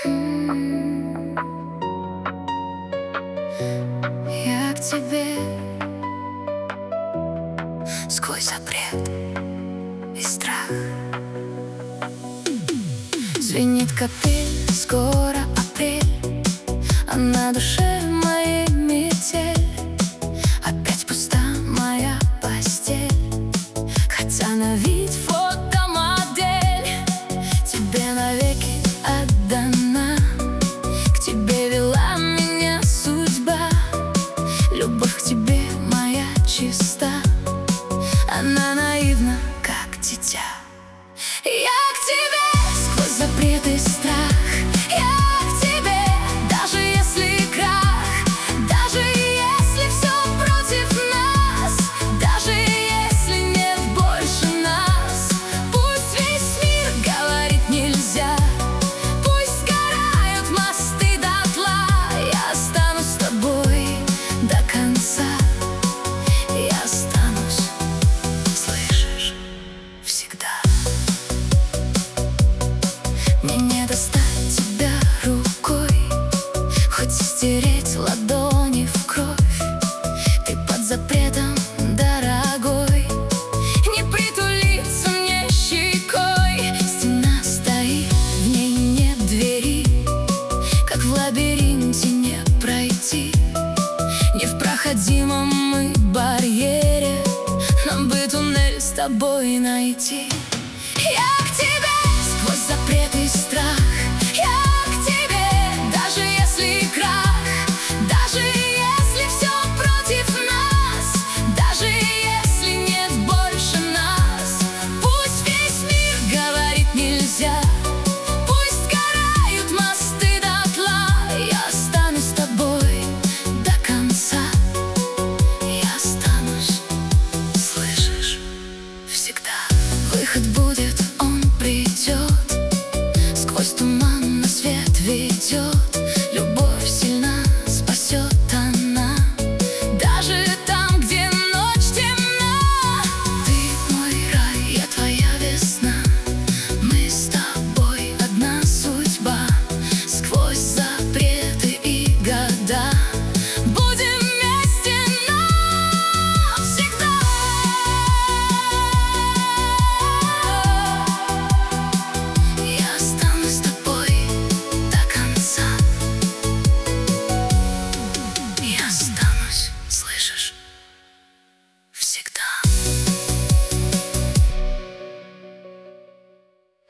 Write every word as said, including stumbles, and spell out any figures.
Я к тебе сквозь запрет и страх. Звенит капель, скоро апрель, а на душе моей метель. Опять пуста моя постель, хотя на вид фотомодель. Тебе навеки отдана, к тебе вела меня судьба. Любовь к тебе моя чиста, она наивна, как дитя. Я к тебе сквозь запрет и страх. Я к тебе, даже если крах, даже если все против нас, даже если нет больше нас. Пусть весь мир говорит нельзя, пусть сгорают мосты дотла. Я останусь с тобой до конца. Я останусь, слышишь, всегда. Мне не достать тебя рукой, хоть стереть ладони в кровь. Ты под запретом, дорогой, не притулиться мне щекой. Стена стоит, в ней нет двери, как в лабиринте не пройти. Не в проходимом мы барьере, нам бы туннель с тобой найти. Я к тебе